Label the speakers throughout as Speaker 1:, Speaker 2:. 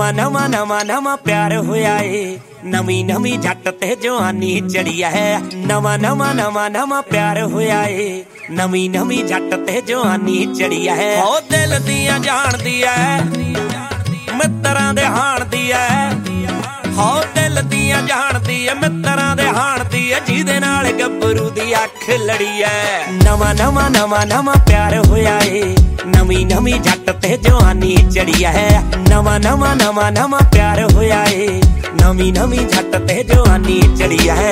Speaker 1: ਨਵਾਂ ਨਵਾਂ ਨਵਾਂ ਨਵਾਂ ਪਿਆਰ ਹੋਇਆ ਏ, ਨਵੀਂ ਨਵੀਂ ਜੱਟ ਤੇ ਜਵਾਨੀ ਚੜੀ ਐ। ਨਵਾਂ ਨਵਾਂ ਨਵਾਂ ਨਵਾਂ ਪਿਆਰ ਹੋਇਆ ਏ, ਨਵੀਂ ਨਵੀਂ ਜੱਟ ਤੇ ਜਵਾਨੀ ਚੜੀ ਐ। ਉਹ ਦਿਲ ਦੀਆਂ ਜਾਣਦੀ ਐ, ਮਿੱਤਰਾਂ ਦੇ ਹਾਣਦੀ ਐ। ਹੋ ਦਿਲ ਦੀਆਂ ਜਾਣਦੀ ਐ, ਮਿੱਤਰਾਂ ਦੇ ਹਾਣਦੀ ਐ, ਜਿਹਦੇ ਨਾਲ ਗੱਭਰੂ ਦੀ ਅੱਖ ਲੜੀ ਐ। ਨਵਾਂ ਨਵਾਂ ਨਵਾਂ ਨਵਾਂ ਪਿਆਰ ਹੋਇਆ ਏ, ਨਵੀਂ ਨਵੀਂ ਜੱਟ ਤੇ ਜਵਾਨੀ ਚੜੀ ਐ। ਨਵਾਂ ਨਵਾਂ ਨਵਾਂ ਨਵਾਂ ਪਿਆਰ ਹੋਇਆ ਏ, ਨਵੀਂ ਨਵੀਂ ਜੱਟ ਤੇ ਜਵਾਨੀ ਚੜੀ ਐ।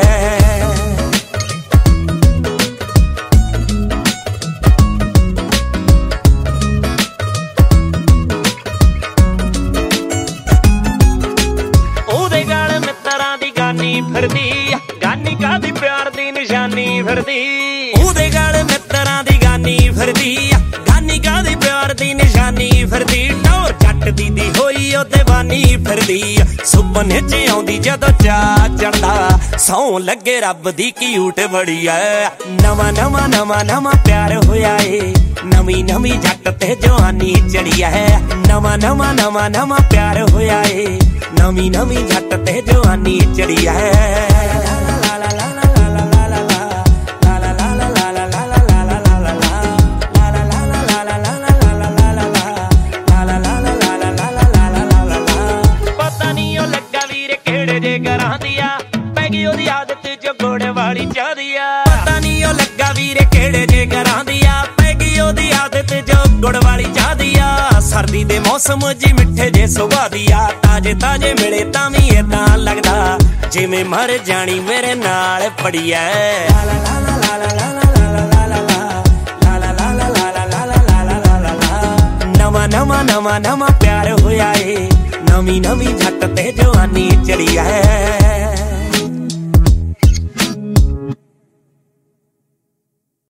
Speaker 1: ਫਿਰਦੀ ਗਾਨੀ ਕਾਦੀ ਪਿਆਰ ਦੀ ਨਿਸ਼ਾਨੀ ਫਿਰਦੀ, ਉਹਦੇ ਗਲ ਮਿੱਤਰਾਂ ਦੀ ਗਾਨੀ ਫਿਰਦੀ, ਗਾਨੀ ਕਾਦੀ ਪਿਆਰ ਦੀ ਨਿਸ਼ਾਨੀ ਫਿਰਦੀ। ਟੌਰ ਜੱਟ ਦੀ ਹੋਈ ਉਹ ਦੀਵਾਨੀ ਫਿਰਦੀ, ਸੁਪਨੇ ਚ ਆਉਂਦੀ ਜਦੋਂ ਚਾਅ ਚੜਦਾ, ਸੌਂ ਲੱਗੇ ਰੱਬ ਦੀ ਕਿਊਟ ਬੜੀ ਐ। ਨਵਾਂ ਨਵਾਂ ਨਵਾਂ ਨਵਾਂ ਪਿਆਰ ਹੋਇਆ ਏ, ਨਵੀਂ ਨਵੀਂ ਜੱਟ ਤੇ ਜਵਾਨੀ ਚੜੀ ਐ। ਨਵਾਂ ਨਵਾਂ ਨਵਾਂ ਨਵਾਂ ਪਿਆਰ ਹੋਇਆ ਏ, ਨਵੀਂ ਨਵੀਂ ਜੱਟ ਤੇ ਜਵਾਨੀ ਚੜੀ ਐ। ਪਤਾ ਨੀ ਉਹ ਲੱਗਾ ਵੀਰੇ ਕਿਹੜੇ ਜੇ ਘਰਾਂ ਦੀ ਆ, ਪੈ ਗਈ ਉਹਦੀ ਆਦਤ ਜੋ ਘੋੜੇ ਵਾਲੀ ਚਾਹਦੀ ਆ। ਪਤਾ ਨੀ ਉਹ ਲੱਗਾ ਵੀਰੇ ਕਿਹੜੇ ਜੇ ਘਰਾਂ ਦੀ ਆ, ਪੈ ਗਈ ਉਹਦੀ ਆਦਤ ਜੋ ਗੁੜ ਵਾਲੀ ਚਾਹਦੀ ਆ। ਸਰਦੀ ਦੇ ਮੌਸਮ ਜੀ ਮਿੱਠੇ ਜੇ ਸੁਭਾਅ ਦੀ ਆ, ਤਾਜੇ ਤਾਜੇ ਮਿਲੇ ਤਾਂ ਵੀ ਏਦਾਂ ਲੱਗਦਾ ਜਿਵੇਂ ਮਰ ਜਾਣੀ ਮੇਰੇ ਨਾਲ ਪੜੀ ਐ। ਨਵਾਂ ਨਵਾਂ ਨਵਾਂ ਨਵਾਂ ਪਿਆਰ ਹੋਇਆ ਏ, ਨਵੀਂ ਨਵੀਂ ਜੱਟ ਤੇ ਜਵਾਨੀ ਚੜੀ ਐ।